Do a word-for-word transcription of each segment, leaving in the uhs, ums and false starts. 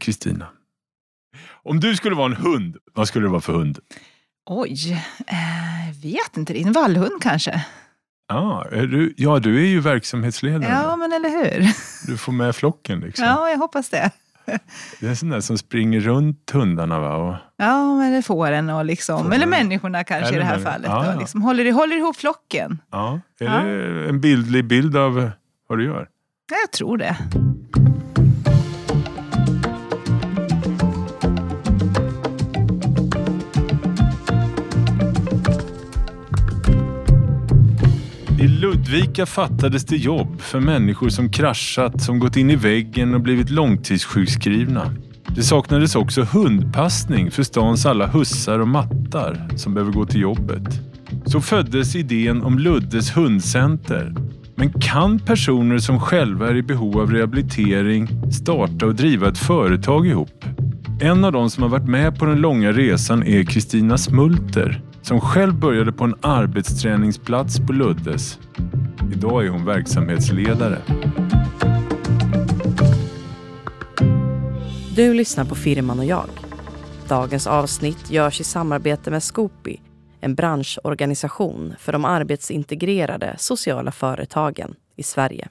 Kristina. Om du skulle vara en hund, vad skulle det vara för hund? Oj, eh, vet inte. En vallhund kanske. Ah, är du, ja, du är ju verksamhetsledare. Ja, men eller hur? Du får med flocken liksom. Ja, jag hoppas det. Det är en sån där som springer runt hundarna, va? Och... Ja, eller fåren och liksom. Fåren. Eller människorna kanske eller i det här fallet. Ja, då, ja. Liksom, håller, håller ihop flocken. Ja, är ja. det en bildlig bild av vad du gör? Ja, jag tror det. I Ludvika fattades det jobb för människor som kraschat, som gått in i väggen och blivit långtidssjukskrivna. Det saknades också hundpassning för stans alla hussar och mattar som behöver gå till jobbet. Så föddes idén om Luddes hundcenter. Men kan personer som själva är i behov av rehabilitering starta och driva ett företag ihop? En av de som har varit med på den långa resan är Kristina Smulter, som själv började på en arbetsträningsplats på Luddes. Idag är hon verksamhetsledare. Du lyssnar på Firman och jag. Dagens avsnitt görs i samarbete med Scoopy, en branschorganisation för de arbetsintegrerade sociala företagen i Sverige.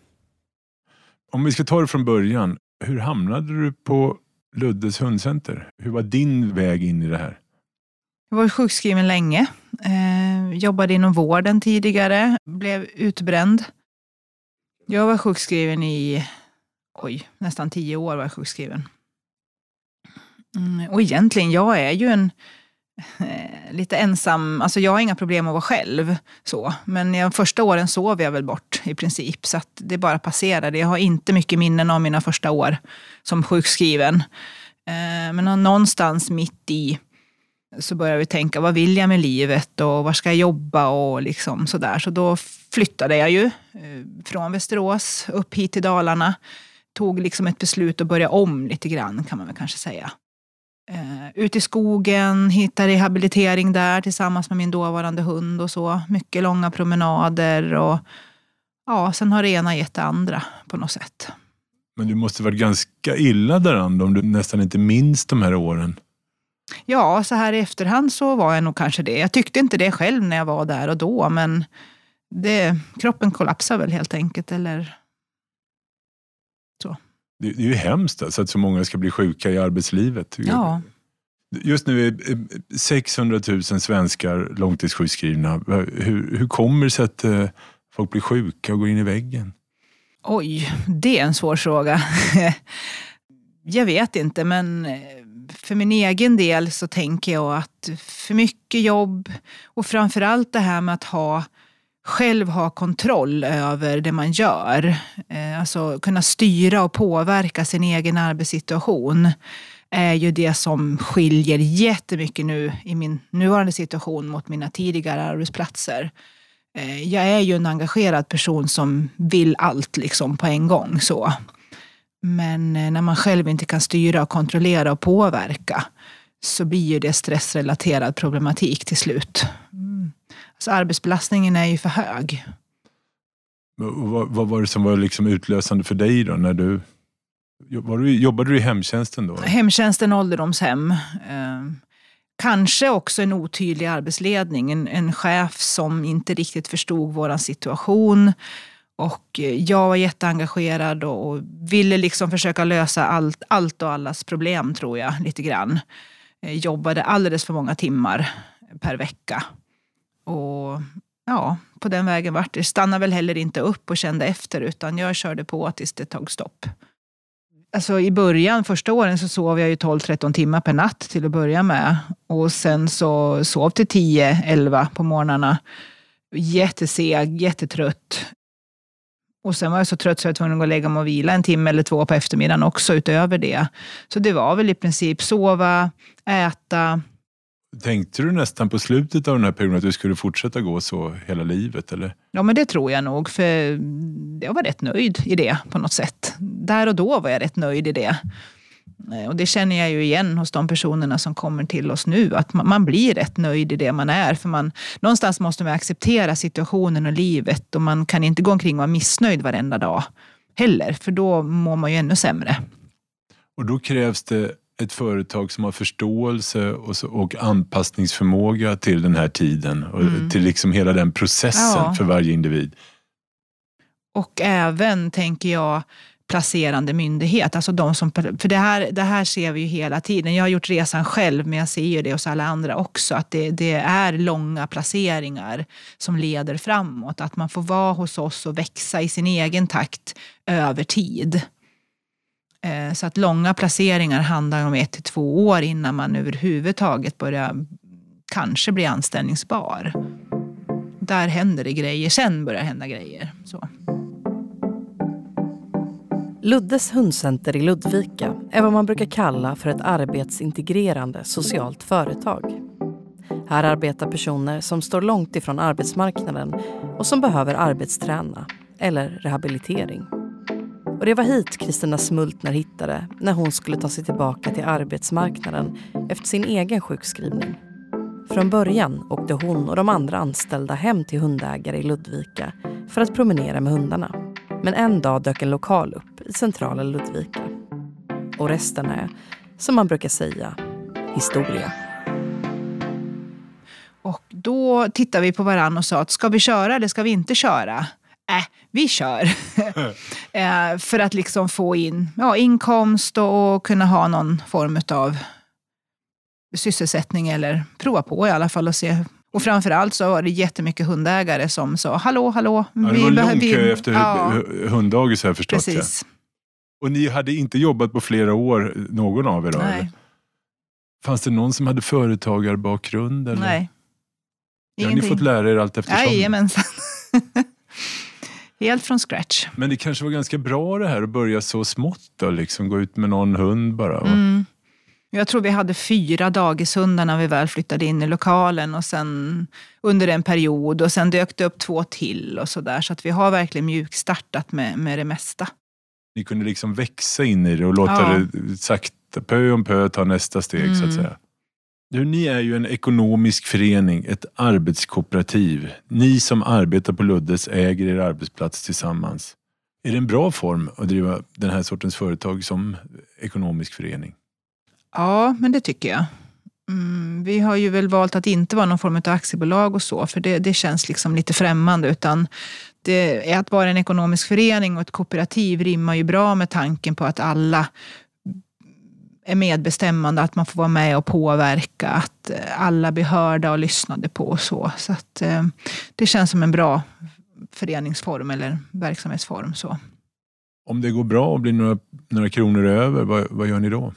Om vi ska ta det från början, hur hamnade du på Luddes hundcenter? Hur var din väg in i det här? Jag var sjukskriven länge. Eh, jobbade inom vården tidigare. Blev utbränd. Jag var sjukskriven i oj, nästan tio år var jag sjukskriven. Mm, och egentligen, jag är ju en eh, lite ensam. Alltså jag har inga problem att vara själv. Så. Men de första åren sov jag väl bort i princip. Så att det bara passerade. Jag har inte mycket minnen av mina första år som sjukskriven. Eh, men någonstans mitt i så började vi tänka, vad vill jag med livet och var ska jag jobba och liksom sådär. Så då flyttade jag ju från Västerås upp hit till Dalarna. Tog liksom ett beslut att börja om lite grann, kan man väl kanske säga. Uh, ut i skogen, hitta rehabilitering där tillsammans med min dåvarande hund och så. Mycket långa promenader och ja, sen har det ena gett det andra på något sätt. Men du måste varit ganska illa däran om du nästan inte minns de här åren. Ja, så här i efterhand så var jag nog kanske det. Jag tyckte inte det själv när jag var där och då, men det, kroppen kollapsar väl helt enkelt, eller så. Det, det är ju hemskt alltså, att så många ska bli sjuka i arbetslivet. Ja. Just nu är sexhundratusen svenskar långtidssjukskrivna. Hur, hur kommer det sig att eh, folk blir sjuka och går in i väggen? Oj, det är en svår fråga. Jag vet inte, men för min egen del så tänker jag att för mycket jobb och framförallt det här med att ha själv ha kontroll över det man gör. Alltså kunna styra och påverka sin egen arbetssituation är ju det som skiljer jättemycket nu i min nuvarande situation mot mina tidigare arbetsplatser. Jag är ju en engagerad person som vill allt liksom på en gång så. Men när man själv inte kan styra och kontrollera och påverka så blir ju det stressrelaterad problematik till slut. Mm. Alltså arbetsbelastningen är ju för hög. Vad, vad var det som var liksom utlösande för dig då? När du, var du, jobbade du i hemtjänsten då? Hemtjänsten, ålderdomshem. Eh, kanske också en otydlig arbetsledning. En, en chef som inte riktigt förstod våran situation. Och jag var jätteengagerad och ville liksom försöka lösa allt, allt och allas problem, tror jag, lite grann. Jag jobbade alldeles för många timmar per vecka. Och ja, på den vägen vart det. Stannade väl heller inte upp och kände efter, utan jag körde på tills det tog stopp. Alltså i början, första åren så sov jag ju tolv tretton timmar per natt till att börja med. Och sen så sov till tio elva på morgnarna. Jätteseg, jättetrött. Och sen var jag så trött så jag var tvungen att gå och lägga mig och vila en timme eller två på eftermiddagen också utöver det. Så det var väl i princip sova, äta. Tänkte du nästan på slutet av den här perioden att du skulle fortsätta gå så hela livet, eller? Ja, men det tror jag nog, för jag var rätt nöjd i det på något sätt. Där och då var jag rätt nöjd i det. Och det känner jag ju igen hos de personerna som kommer till oss nu. Att man, man blir rätt nöjd i det man är. För man, någonstans måste man acceptera situationen och livet. Och man kan inte gå omkring och vara missnöjd varenda dag heller. För då mår man ju ännu sämre. Och då krävs det ett företag som har förståelse och, så, och anpassningsförmåga till den här tiden. Och mm. till liksom hela den processen ja. För varje individ. Och även, tänker jag, placerande myndighet. Alltså de som, för det här, det här ser vi ju hela tiden. Jag har gjort resan själv, men jag ser ju det hos alla andra också. Att det, det är långa placeringar som leder framåt. Att man får vara hos oss och växa i sin egen takt över tid. Så att långa placeringar handlar om ett till två år innan man överhuvudtaget börjar kanske bli anställningsbar. Där händer det grejer, sen börjar hända grejer. Så. Luddes hundcenter i Ludvika är vad man brukar kalla för ett arbetsintegrerande socialt företag. Här arbetar personer som står långt ifrån arbetsmarknaden och som behöver arbetsträna eller rehabilitering. Och det var hit Kristina Smultner hittade när hon skulle ta sig tillbaka till arbetsmarknaden efter sin egen sjukskrivning. Från början åkte hon och de andra anställda hem till hundägare i Ludvika för att promenera med hundarna. Men en dag dök en lokal upp i centrala Ludvika. Och resten är, som man brukar säga, historia. Och då tittade vi på varann och sa att ska vi köra eller ska vi inte köra? Äh, vi kör. eh, för att liksom få in ja, inkomst och, och kunna ha någon form av sysselsättning eller prova på i alla fall och se. Och framförallt så var det jättemycket hundägare som sa hallå, hallå. Ja, det var lång kö efter ja, hunddagis här förstått. Precis. Ja. Och ni hade inte jobbat på flera år, någon av er då? Nej. Eller? Fanns det någon som hade företagarbakgrund? Eller? Nej. Har ni fått lära er allt eftersom? Jajamensan. Helt från scratch. Men det kanske var ganska bra det här att börja så smått då, liksom gå ut med någon hund bara. Mm. Jag tror vi hade fyra dagishundar när vi väl flyttade in i lokalen och sen under en period och sen dök det upp två till och sådär. Så att vi har verkligen mjukstartat med, med det mesta. Ni kunde liksom växa in i det och låta ja. det sakta pö om pö ta nästa steg mm. så att säga. Du, ni är ju en ekonomisk förening, ett arbetskooperativ. Ni som arbetar på Luddes äger er arbetsplats tillsammans. Är det en bra form att driva den här sortens företag som ekonomisk förening? Ja, men det tycker jag. Mm, vi har ju väl valt att inte vara någon form av aktiebolag och så. För det, det känns liksom lite främmande. Utan det är att vara en ekonomisk förening och ett kooperativ rimmar ju bra med tanken på att alla är medbestämmande, att man får vara med och påverka, att alla blir hörda och lyssnade på och så. Så att eh, det känns som en bra föreningsform eller verksamhetsform så. Om det går bra och blir några, några kronor över, vad, vad gör ni då?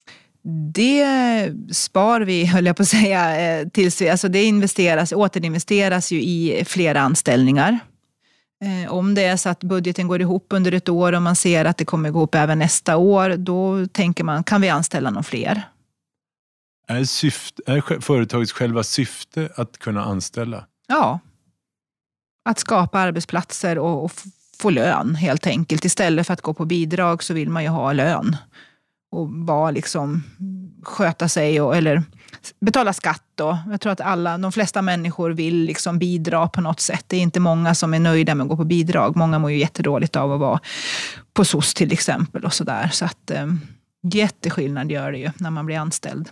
Det spar vi, höll jag på att säga, tills vi, alltså det investeras, återinvesteras ju i flera anställningar. Om det är så att budgeten går ihop under ett år och man ser att det kommer gå ihop även nästa år, då tänker man, kan vi anställa någon fler? Är, syfte, är företagets själva syfte att kunna anställa? Ja, att skapa arbetsplatser och, och få lön helt enkelt. Istället för att gå på bidrag så vill man ju ha lön. Och bara liksom sköta sig och, eller betala skatt då. Jag tror att alla, de flesta människor vill liksom bidra på något sätt. Det är inte många som är nöjda med att gå på bidrag. Många mår ju jättedåligt av att vara på S O S till exempel och sådär. Så att eh, jätteskillnad gör det ju när man blir anställd.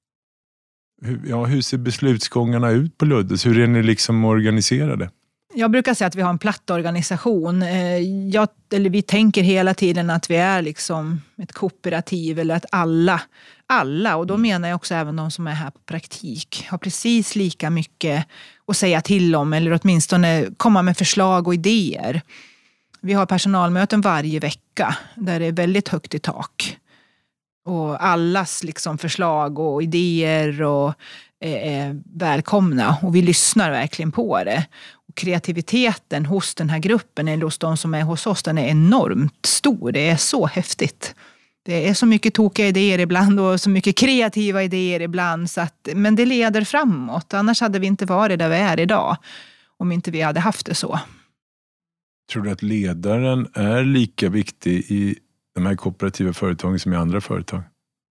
Ja, hur ser beslutsgångarna ut på Luddes? Hur är ni liksom organiserade? Jag brukar säga att vi har en platt organisation. Jag, eller vi tänker hela tiden att vi är liksom ett kooperativ eller att alla, alla, och då menar jag också även de som är här på praktik, har precis lika mycket att säga till om eller åtminstone komma med förslag och idéer. Vi har personalmöten varje vecka där det är väldigt högt i tak. Och allas liksom förslag och idéer och är välkomna och vi lyssnar verkligen på det. Och kreativiteten hos den här gruppen eller hos de som är hos oss, den är enormt stor. Det är så häftigt. Det är så mycket tokiga idéer ibland och så mycket kreativa idéer ibland. Så att, men det leder framåt. Annars hade vi inte varit där vi är idag om inte vi hade haft det så. Tror du att ledaren är lika viktig i de här kooperativa företagen som i andra företag?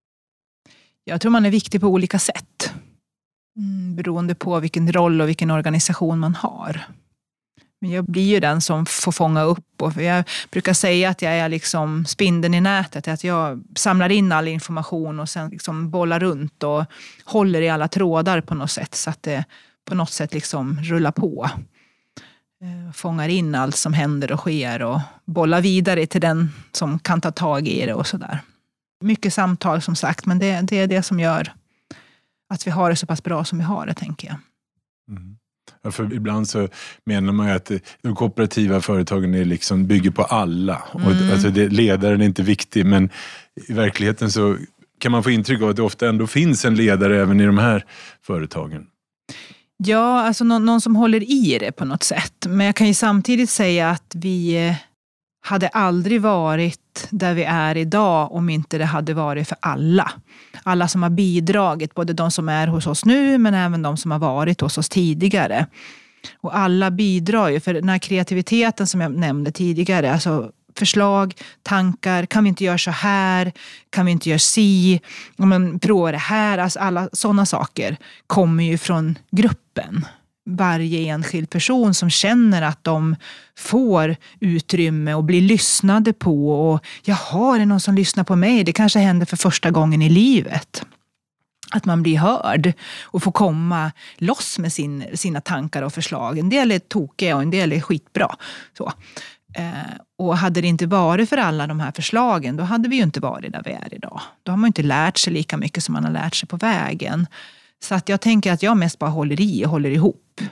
Jag tror man är viktig på olika sätt. Mm, beroende på vilken roll och vilken organisation man har. Men jag blir ju den som får fånga upp. Och jag brukar säga att jag är liksom spindeln i nätet. Att jag samlar in all information och sen liksom bollar runt och håller i alla trådar på något sätt. Så att det på något sätt liksom rullar på. Fångar in allt som händer och sker och bollar vidare till den som kan ta tag i det och sådär. Mycket samtal som sagt, men det, det är det som gör att vi har det så pass bra som vi har det, tänker jag. Mm. Ja, för ibland så menar man ju att de kooperativa företagen är liksom bygger på alla. Mm. Och alltså det, ledaren är inte viktig, men i verkligheten så kan man få intryck av att det ofta ändå finns en ledare även i de här företagen. Ja, alltså någon, någon som håller i det på något sätt. Men jag kan ju samtidigt säga att vi hade aldrig varit där vi är idag om inte det hade varit för alla. Alla som har bidragit, både de som är hos oss nu men även de som har varit hos oss tidigare. Och alla bidrar ju, för den här kreativiteten som jag nämnde tidigare, alltså förslag, tankar, kan vi inte göra så här, kan vi inte göra si, men prova det här, alltså alla sådana saker kommer ju från gruppen. Varje enskild person som känner att de får utrymme och blir lyssnade på och jaha, är det någon som lyssnar på mig? Det kanske händer för första gången i livet. Att man blir hörd och får komma loss med sin, sina tankar och förslag. En del är tokiga och en del är skitbra. Så. Eh, och hade det inte varit för alla de här förslagen, då hade vi ju inte varit där vi är idag. Då har man inte lärt sig lika mycket som man har lärt sig på vägen. Så att jag tänker att jag mest bara håller i och håller ihop.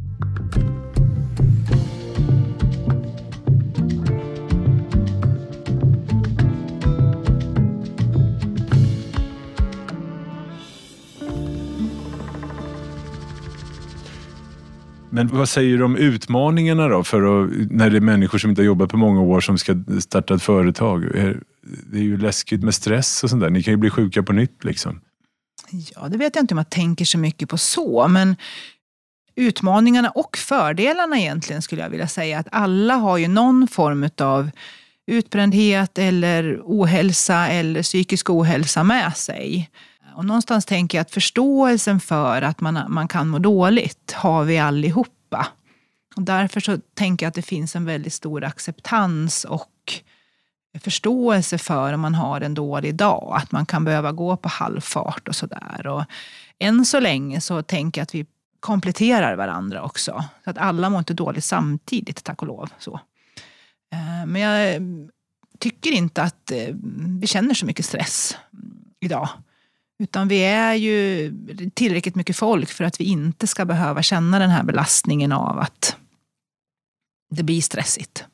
Men vad säger du om utmaningarna då för att, när det är människor som inte har jobbat på många år som ska starta ett företag? Det är ju läskigt med stress och sånt där. Ni kan ju bli sjuka på nytt liksom. Ja, det vet jag inte om jag tänker så mycket på så, men utmaningarna och fördelarna egentligen skulle jag vilja säga att alla har ju någon form av utbrändhet eller ohälsa eller psykisk ohälsa med sig. Och någonstans tänker jag att förståelsen för att man, man kan må dåligt har vi allihopa. Och därför så tänker jag att det finns en väldigt stor acceptans och förståelse för om man har en dålig dag. Att man kan behöva gå på halvfart och sådär. Och än så länge så tänker jag att vi kompletterar varandra också. Så att alla mår inte dåligt samtidigt, tack och lov. Så. Men jag tycker inte att vi känner så mycket stress idag. Utan vi är ju tillräckligt mycket folk för att vi inte ska behöva känna den här belastningen av att det blir stressigt.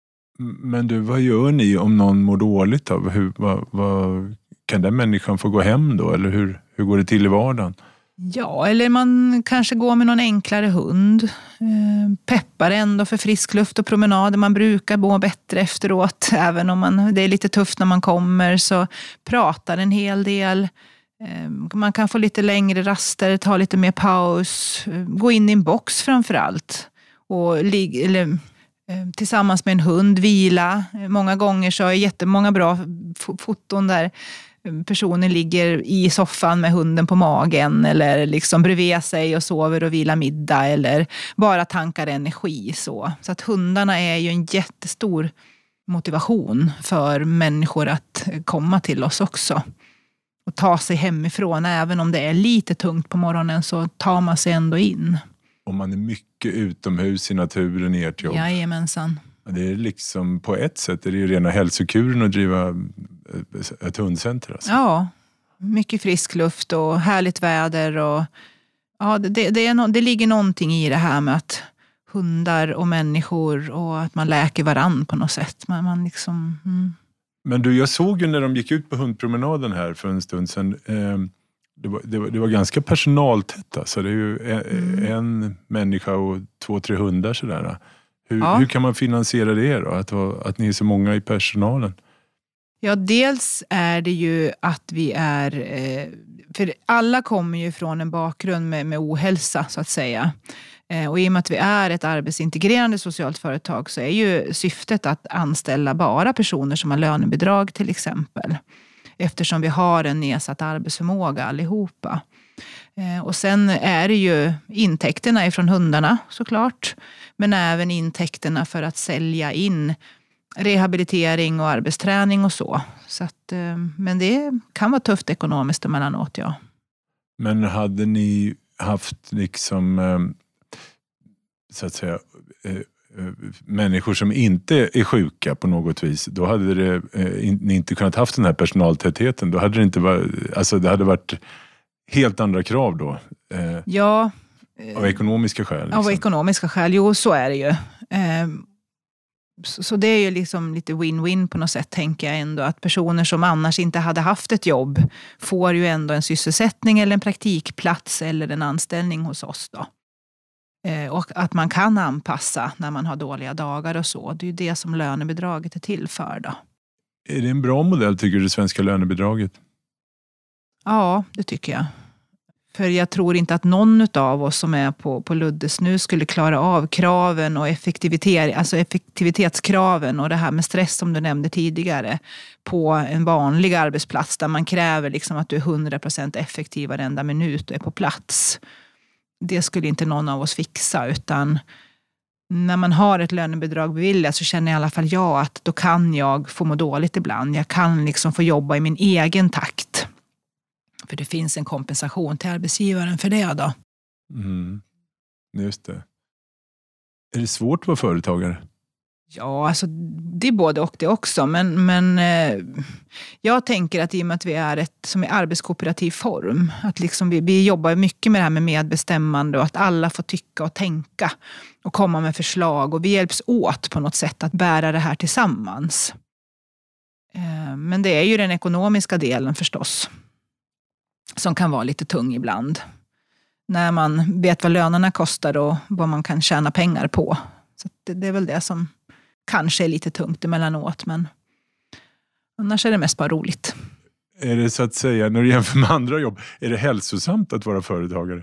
Men du, vad gör ni om någon mår dåligt då? Hur, vad, vad, kan den människan få gå hem då? Eller hur, hur går det till i vardagen? Ja, eller man kanske går med någon enklare hund. Eh, peppar ändå för frisk luft och promenader. Man brukar må bättre efteråt. Även om man, det är lite tufft när man kommer, så pratar en hel del. Eh, man kan få lite längre raster, ta lite mer paus. Eh, gå in i en box framförallt. Och lig, eller... tillsammans med en hund, vila. Många gånger så är det jättemånga bra foton där personen ligger i soffan med hunden på magen eller liksom bredvid sig och sover och vilar middag eller bara tankar energi. Så, så att hundarna är ju en jättestor motivation för människor att komma till oss också. Och ta sig hemifrån, även om det är lite tungt på morgonen så tar man sig ändå in. Om man är mycket utomhus i naturen i ert jobb. Jajamensan. Det är liksom, på ett sätt är det ju rena hälsokuren att driva ett hundcenter. Alltså. Ja, mycket frisk luft och härligt väder. Och, ja, det, det, är no, det ligger någonting i det här med att hundar och människor och att man läker varann på något sätt. Man, man liksom, mm. Men du, jag såg ju när de gick ut på hundpromenaden här för en stund sedan. Eh, Det var, det, var, det var ganska personaltätt. Alltså. Det är ju en, mm. en människa och två, tre hundar. Sådär. Hur, ja. hur kan man finansiera det då? Att, att ni är så många i personalen? Ja, dels är det ju att vi är... För alla kommer ju från en bakgrund med, med ohälsa, så att säga. Och i och med att vi är ett arbetsintegrerande socialt företag så är ju syftet att anställa bara personer som har lönebidrag till exempel. Eftersom vi har en nedsatt arbetsförmåga allihopa. Och sen är det ju intäkterna ifrån hundarna såklart. Men även intäkterna för att sälja in rehabilitering och arbetsträning och så. Så att, men det kan vara tufft ekonomiskt emellanåt, ja. Men hade ni haft liksom så att säga människor som inte är sjuka på något vis, då hade det, ni inte kunnat haft den här personaltätheten. Då hade det inte varit, alltså det hade varit helt andra krav då. Ja. Av ekonomiska skäl. Liksom. Av ekonomiska skäl, jo så är det ju. Så det är ju liksom lite win-win på något sätt, tänker jag ändå. Att personer som annars inte hade haft ett jobb får ju ändå en sysselsättning eller en praktikplats eller en anställning hos oss då. Och att man kan anpassa när man har dåliga dagar och så. Det är ju det som lönebidraget är till för då. Är det en bra modell, tycker du, det svenska lönebidraget? Ja, det tycker jag. För jag tror inte att någon av oss som är på, på Luddes nu skulle klara av kraven och effektivitet, alltså effektivitetskraven och det här med stress som du nämnde tidigare på en vanlig arbetsplats där man kräver liksom att du är hundra procent effektiv varenda minut och är på plats. Det skulle inte någon av oss fixa, utan när man har ett lönebidrag beviljat så känner i alla fall jag att då kan jag få må dåligt ibland. Jag kan liksom få jobba i min egen takt. För det finns en kompensation till arbetsgivaren för det då. Mm, just det. Är det svårt att vara företagare? Ja, alltså det är både och det också. Men, men eh, jag tänker att i och med att vi är ett som är arbetskooperativ form. Att liksom vi, vi jobbar mycket med det här med medbestämmande och att alla får tycka och tänka. Och komma med förslag. Och vi hjälps åt på något sätt att bära det här tillsammans. Eh, men det är ju den ekonomiska delen förstås. Som kan vara lite tung ibland. När man vet vad lönerna kostar och vad man kan tjäna pengar på. Så det, det är väl det som kanske är lite tungt emellanåt. Men annars är det mest bara roligt. Är det så att säga, när du jämför med andra jobb, är det hälsosamt att vara företagare?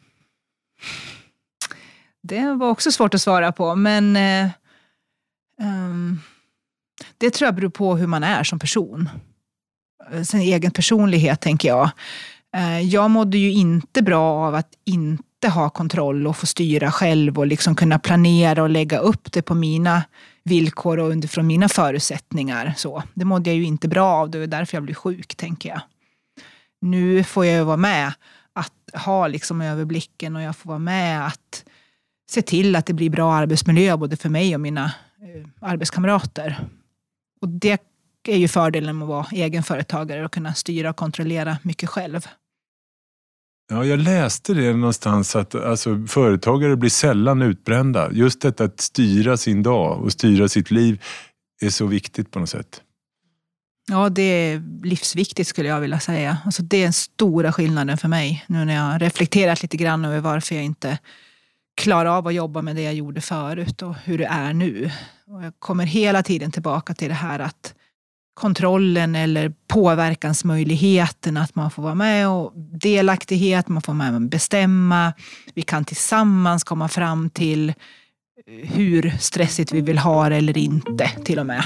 Det var också svårt att svara på. Men eh, um, det tror jag beror på hur man är som person. Sin egen personlighet, tänker jag. Jag mådde ju inte bra av att inte ha kontroll och få styra själv och liksom kunna planera och lägga upp det på mina villkor och utifrån mina förutsättningar. Så, det mådde jag ju inte bra av, det är därför jag blev sjuk, tänker jag. Nu får jag ju vara med att ha liksom överblicken och jag får vara med att se till att det blir bra arbetsmiljö både för mig och mina eh, arbetskamrater. Och det är ju fördelen med att vara egenföretagare och kunna styra och kontrollera mycket själv. Ja, jag läste det någonstans att alltså, företagare blir sällan utbrända. Just detta att styra sin dag och styra sitt liv är så viktigt på något sätt. Ja, det är livsviktigt skulle jag vilja säga. Alltså, det är den stora skillnaden för mig nu när jag har reflekterat lite grann över varför jag inte klarar av att jobba med det jag gjorde förut och hur det är nu. Och jag kommer hela tiden tillbaka till det här att kontrollen eller påverkansmöjligheten, att man får vara med och delaktighet, man får vara med och bestämma. Vi kan tillsammans komma fram till hur stressigt vi vill ha det eller inte till och med.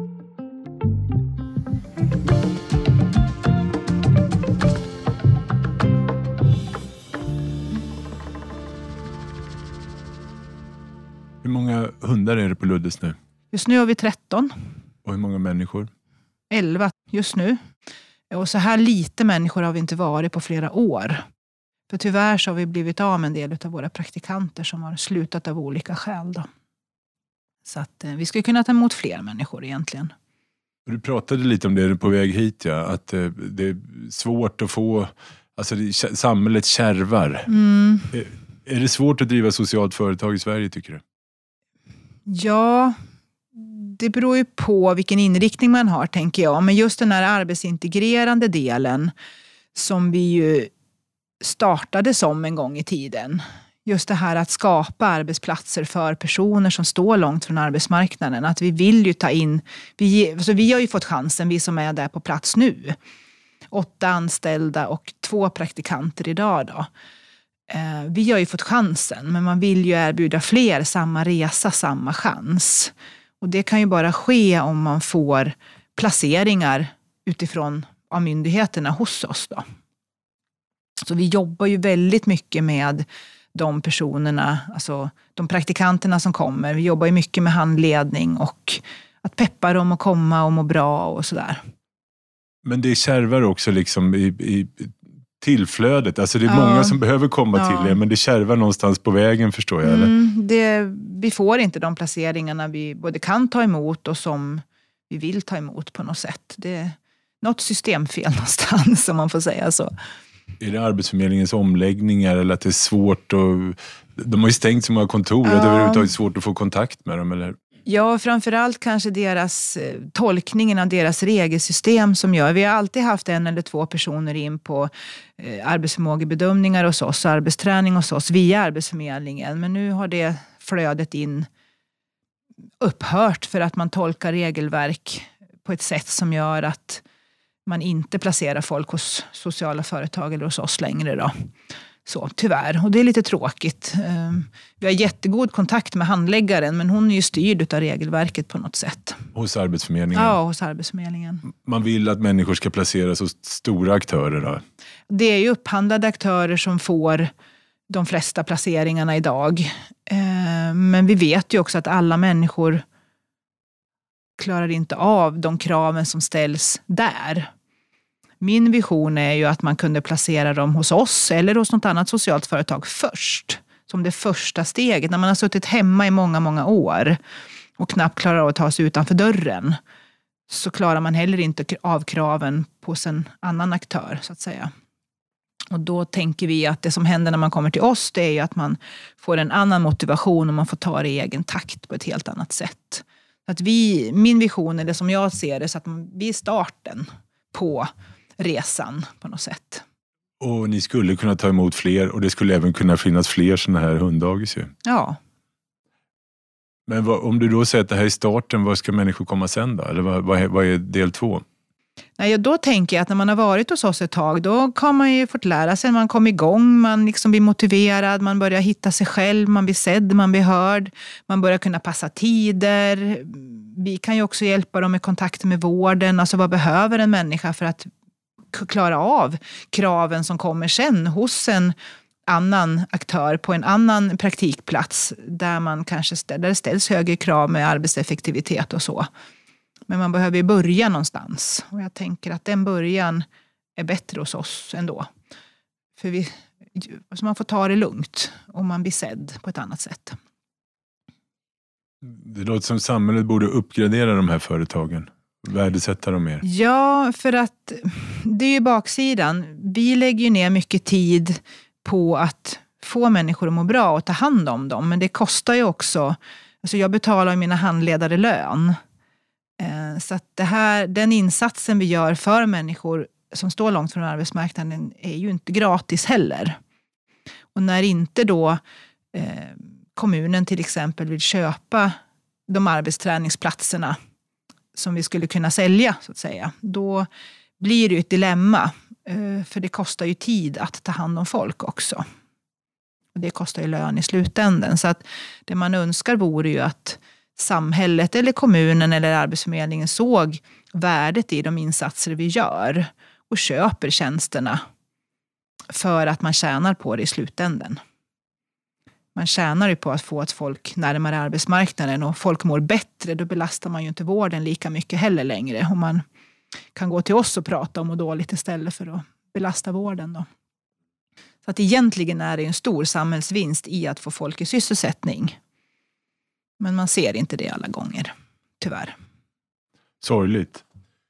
Hur många hundar är det på Luddes nu? Just nu har vi tretton. Och hur många människor? elva just nu. Och så här lite människor har vi inte varit på flera år. För tyvärr så har vi blivit av med en del av våra praktikanter som har slutat av olika skäl då. Så att eh, vi skulle kunna ta emot fler människor egentligen. Du pratade lite om det på väg hit, ja. Att eh, det är svårt att få, alltså det, samhället kärvar. Mm. Är, är det svårt att driva socialt företag i Sverige, tycker du? Ja, det beror ju på vilken inriktning man har, tänker jag. Men just den här arbetsintegrerande delen som vi ju startade som en gång i tiden. Just det här att skapa arbetsplatser för personer som står långt från arbetsmarknaden. Att vi vill ju ta in, vi, alltså vi har ju fått chansen, vi som är där på plats nu. Åtta anställda och två praktikanter idag då. Eh, vi har ju fått chansen, men man vill ju erbjuda fler samma resa, samma chans. Och det kan ju bara ske om man får placeringar utifrån av myndigheterna hos oss då. Så vi jobbar ju väldigt mycket med de personerna, alltså de praktikanterna som kommer. Vi jobbar ju mycket med handledning och att peppa dem att komma och må bra och sådär. Men det kärvar också liksom i, i tillflödet. Alltså det är ja. många som behöver komma ja. till er, men det kärvar någonstans på vägen, förstår jag. Eller? Mm, det, vi får inte de placeringarna vi både kan ta emot och som vi vill ta emot på något sätt. Det är något systemfel någonstans, om man får säga så. Är det Arbetsförmedlingens omläggningar eller att det är svårt att... De har ju stängt så många kontor, ja. Att det är överhuvudtaget svårt att få kontakt med dem, eller? Ja, framförallt kanske deras tolkningen av deras regelsystem som gör. Vi har alltid haft en eller två personer in på eh, arbetsförmågebedömningar hos oss, arbetsträning hos oss via Arbetsförmedlingen. Men nu har det flödet in upphört för att man tolkar regelverk på ett sätt som gör att man inte placerar folk hos sociala företag eller hos oss längre då. Så, tyvärr. Och det är lite tråkigt. Vi har jättegod kontakt med handläggaren, men hon är ju styrd av regelverket på något sätt. Hos Arbetsförmedlingen? Ja, hos Arbetsförmedlingen. Man vill att människor ska placeras hos stora aktörer då? Det är ju upphandlade aktörer som får de flesta placeringarna idag. Men vi vet ju också att alla människor klarar inte av de kraven som ställs där. Min vision är ju att man kunde placera dem hos oss eller hos något annat socialt företag först. Som det första steget. När man har suttit hemma i många, många år och knappt klarar av att ta sig utanför dörren, så klarar man heller inte av kraven på en annan aktör, så att säga. Och då tänker vi att det som händer när man kommer till oss, det är ju att man får en annan motivation och man får ta det i egen takt på ett helt annat sätt. Att vi, min vision är det som jag ser det, så att vi är starten på resan på något sätt. Och ni skulle kunna ta emot fler, och det skulle även kunna finnas fler sådana här hunddagis ju. Ja. Men vad, om du då säger att det här är starten, vad ska människor komma sen då? Eller vad, vad, är, vad är del två? Nej, då tänker jag att när man har varit hos oss ett tag, då har man ju fått lära sig, man kommer igång, man liksom blir motiverad, man börjar hitta sig själv, man blir sedd, man blir hörd, man börjar kunna passa tider. Vi kan ju också hjälpa dem med kontakter med vården, alltså vad behöver en människa för att klara av kraven som kommer sen hos en annan aktör på en annan praktikplats där man kanske ställer, där det ställs högre krav med arbetseffektivitet och så. Men man behöver ju börja någonstans. Och jag tänker att den början är bättre hos oss ändå. För vi, alltså man får ta det lugnt och man blir sedd på ett annat sätt. Det låter som samhället borde uppgradera de här företagen. Värdesätta dem mer. Ja, för att det är ju baksidan. Vi lägger ju ner mycket tid på att få människor att må bra och ta hand om dem. Men det kostar ju också. Alltså jag betalar mina handledare lön. Så att det här, den insatsen vi gör för människor som står långt från arbetsmarknaden är ju inte gratis heller. Och när inte då eh, kommunen till exempel vill köpa de arbetsträningsplatserna som vi skulle kunna sälja, så att säga, då blir det ju ett dilemma. Eh, för det kostar ju tid att ta hand om folk också. Och det kostar ju lön i slutändan. Så att det man önskar vore ju att samhället eller kommunen eller Arbetsförmedlingen såg värdet i de insatser vi gör och köper tjänsterna för att man tjänar på det i slutändan. Man tjänar ju på att få ett folk närmare arbetsmarknaden, och folk mår bättre, då belastar man ju inte vården lika mycket heller längre. Och man kan gå till oss och prata om och dåligt istället för att belasta vården då. Så att egentligen är det en stor samhällsvinst i att få folk i sysselsättning. Men man ser inte det alla gånger, tyvärr. Sorgligt.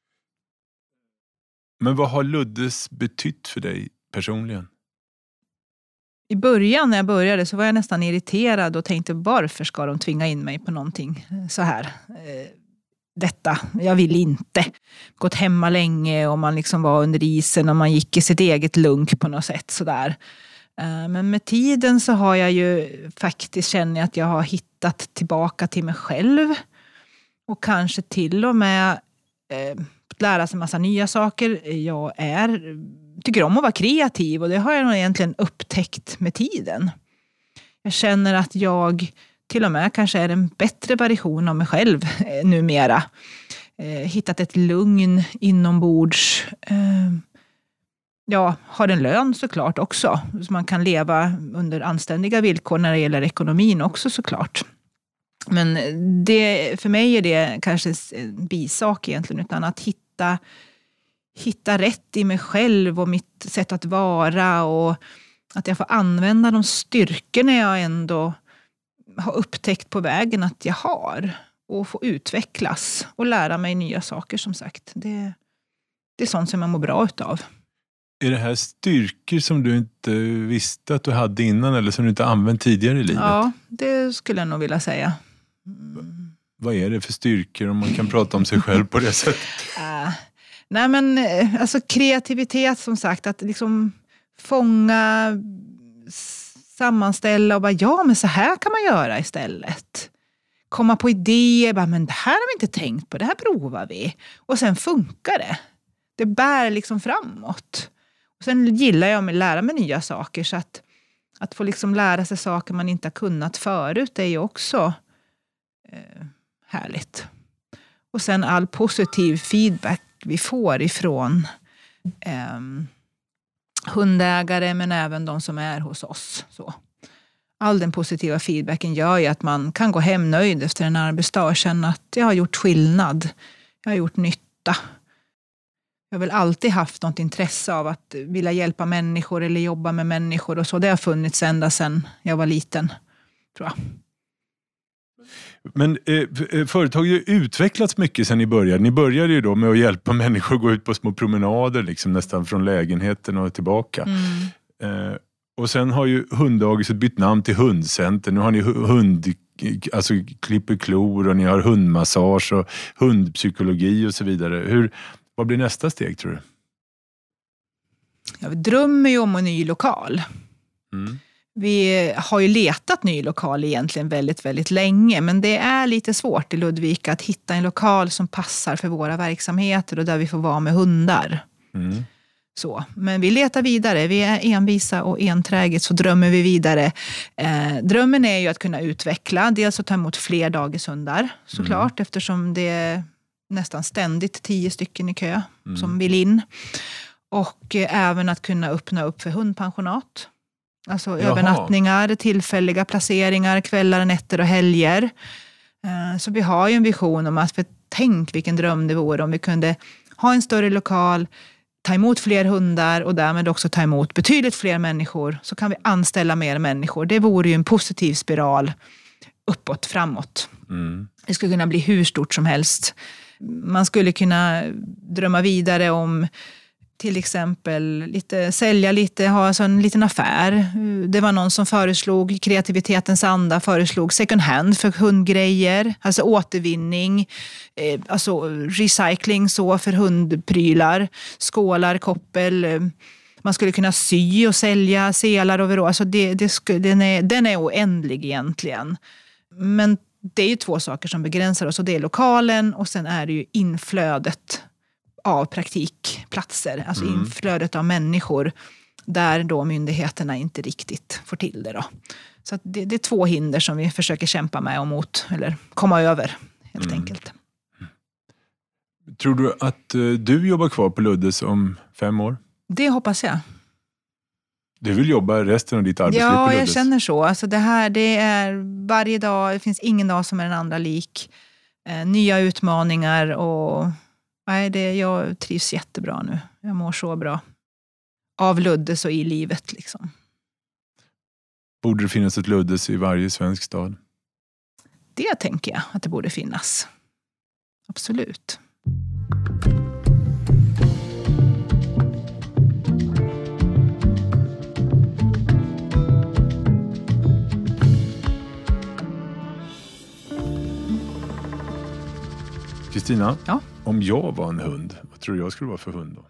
Men vad har Luddes betytt för dig personligen? I början när jag började så var jag nästan irriterad och tänkte, varför ska de tvinga in mig på någonting så här? Detta, jag vill inte. Gått hemma länge och man liksom var under isen och man gick i sitt eget lunk på något sätt sådär. Men med tiden så har jag ju faktiskt känner att jag har hittat tillbaka till mig själv. Och kanske till och med eh, lära sig en massa nya saker. Jag är, tycker om att vara kreativ, och det har jag nog egentligen upptäckt med tiden. Jag känner att jag till och med kanske är en bättre version av mig själv eh, numera. Eh, hittat ett lugn inombords. Eh, ja, har en lön såklart också. Så man kan leva under anständiga villkor när det gäller ekonomin också såklart. Men det, för mig är det kanske en bisak egentligen, utan att hitta, hitta rätt i mig själv och mitt sätt att vara, och att jag får använda de styrkorna jag ändå har upptäckt på vägen att jag har, och få utvecklas och lära mig nya saker som sagt. Det, det är sånt som jag mår bra utav. Är det här styrkor som du inte visste att du hade innan eller som du inte använt tidigare i livet? Ja, det skulle jag nog vilja säga. Mm. Vad är det för styrkor om man kan prata om sig själv på det sättet? Äh, nej men alltså kreativitet som sagt, att liksom fånga, sammanställa och bara ja men så här kan man göra istället. Komma på idéer, bara, men det här har vi inte tänkt på, det här provar vi. Och sen funkar det. Det bär liksom framåt. Och sen gillar jag att lära mig nya saker, så att, att få liksom lära sig saker man inte har kunnat förut är ju också eh, härligt. Och sen all positiv feedback vi får ifrån eh, hundägare men även de som är hos oss. Så. All den positiva feedbacken gör ju att man kan gå hem nöjd efter en arbetsdag och känna att jag har gjort skillnad. Jag har gjort nytta. Jag har väl alltid haft något intresse av att vilja hjälpa människor eller jobba med människor och så. Det har funnits ända sedan jag var liten, tror jag. Men eh, företag har ju utvecklats mycket sedan ni började. Ni började ju då med att hjälpa människor att gå ut på små promenader liksom, nästan från lägenheten och tillbaka. Mm. Eh, och sen har ju hunddagiset bytt namn till hundcenter. Nu har ni hund, alltså klipper klor och ni har hundmassage och hundpsykologi och så vidare. Hur, vad blir nästa steg tror du? Ja, vi drömmer ju om en ny lokal. Mm. Vi har ju letat ny lokal egentligen väldigt, väldigt länge. Men det är lite svårt i Ludvika att hitta en lokal som passar för våra verksamheter och där vi får vara med hundar. Mm. Så. Men vi letar vidare. Vi är envisa och enträget så drömmer vi vidare. Eh, drömmen är ju att kunna utveckla. Dels att ta emot fler dagishundar såklart. Mm. Eftersom det är nästan ständigt tio stycken i kö mm. som vill in. Och eh, även att kunna öppna upp för hundpensionat. Alltså Jaha. övernattningar, tillfälliga placeringar, kvällar, nätter och helger. Så vi har ju en vision om att, för tänk vilken dröm det vore om vi kunde ha en större lokal, ta emot fler hundar och därmed också ta emot betydligt fler människor. Så kan vi anställa mer människor. Det vore ju en positiv spiral uppåt, framåt. Mm. Det skulle kunna bli hur stort som helst. Man skulle kunna drömma vidare om till exempel lite, sälja lite, ha alltså en liten affär. Det var någon som föreslog, i kreativitetens anda föreslog second hand för hundgrejer. Alltså återvinning, eh, alltså recycling så för hundprylar, skålar, koppel. Man skulle kunna sy och sälja selar och alltså det, det skulle, den, är, den är oändlig egentligen. Men det är ju två saker som begränsar oss och det är lokalen och sen är det ju inflödet av praktikplatser, alltså mm. inflödet av människor där då myndigheterna inte riktigt får till det då. Så att det, det är två hinder som vi försöker kämpa med och mot, eller komma över helt mm. enkelt. Tror du att uh, du jobbar kvar på Luddes om fem år? Det hoppas jag. Du vill jobba resten av ditt arbetsliv ja, på Luddes? Ja, jag känner så. Alltså det här, det är varje dag, det finns ingen dag som är den andra lik. Eh, nya utmaningar och nej, det, jag trivs jättebra nu. Jag mår så bra. Av Luddes och i livet liksom. Borde det finnas ett Luddes i varje svensk stad? Det tänker jag att det borde finnas. Absolut. Kristina, ja? Om jag var en hund, vad tror du jag skulle vara för hund då?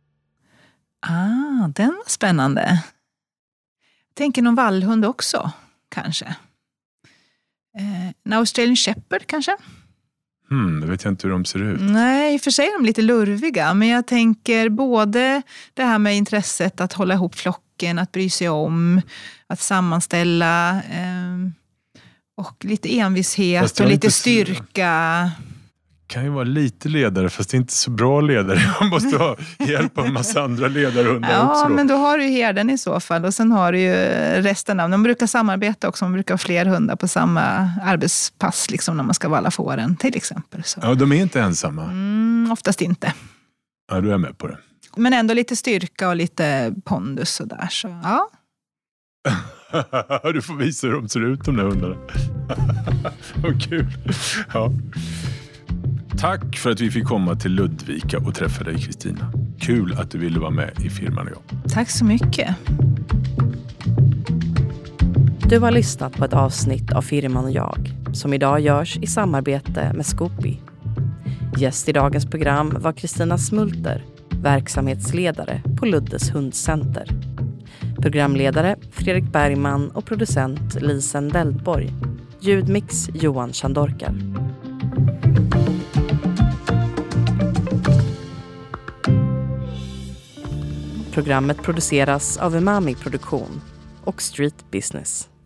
Ah, den var spännande. Tänker någon vallhund också, kanske. Eh, en Australian Shepherd, kanske? Hmm, det vet jag inte hur de ser ut. Nej, i och för sig är de lite lurviga. Men jag tänker både det här med intresset att hålla ihop flocken, att bry sig om, att sammanställa eh, och lite envishet och lite styrka. kan ju vara lite ledare, fast inte så bra ledare. Man måste ha hjälp av en massa andra ledarhundar ja, också. Ja, då. men då har du ju herden i så fall. Och sen har du ju resten av, de brukar samarbeta också. De brukar ha fler hundar på samma arbetspass liksom, när man ska valla fåren till exempel. Så. Ja, de är inte ensamma. Mm, oftast inte. Ja, du är med på det. Men ändå lite styrka och lite pondus och där. Så, ja. Du får visa hur de ser ut, de där hundarna. Vad kul. Ja. Tack för att vi fick komma till Ludvika och träffa dig, Kristina. Kul att du ville vara med i Firman och jag. Tack så mycket. Du har lyssnat på ett avsnitt av Firman och jag, som idag görs i samarbete med Scoopy. Gäst i dagens program var Kristina Smulter, verksamhetsledare på Luddes hundcenter. Programledare Fredrik Bergman och producent Lisen Deldborg. Ljudmix Johan Chandorkar. Programmet produceras av Umami Produktion och Street Business.